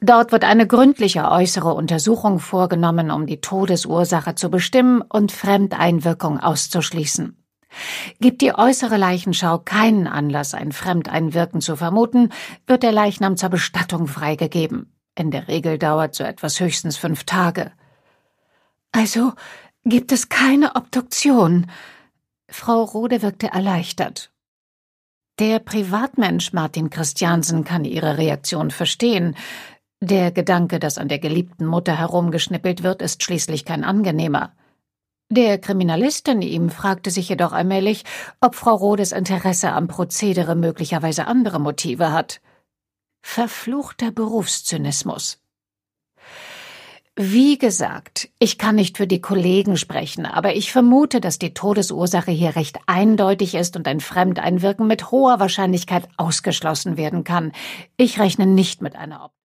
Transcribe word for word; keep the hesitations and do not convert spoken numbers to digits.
Dort wird eine gründliche äußere Untersuchung vorgenommen, um die Todesursache zu bestimmen und Fremdeinwirkung auszuschließen. Gibt die äußere Leichenschau keinen Anlass, ein Fremdeinwirken zu vermuten, wird der Leichnam zur Bestattung freigegeben. In der Regel dauert so etwas höchstens fünf Tage. Also gibt es keine Obduktion? Frau Rode wirkte erleichtert. Der Privatmensch Martin Christiansen kann ihre Reaktion verstehen. Der Gedanke, dass an der geliebten Mutter herumgeschnippelt wird, ist schließlich kein angenehmer. Der Kriminalist in ihm fragte sich jedoch allmählich, ob Frau Rodes Interesse am Prozedere möglicherweise andere Motive hat. Verfluchter Berufszynismus. Wie gesagt, ich kann nicht für die Kollegen sprechen, aber ich vermute, dass die Todesursache hier recht eindeutig ist und ein Fremdeinwirken mit hoher Wahrscheinlichkeit ausgeschlossen werden kann. Ich rechne nicht mit einer Obduktion.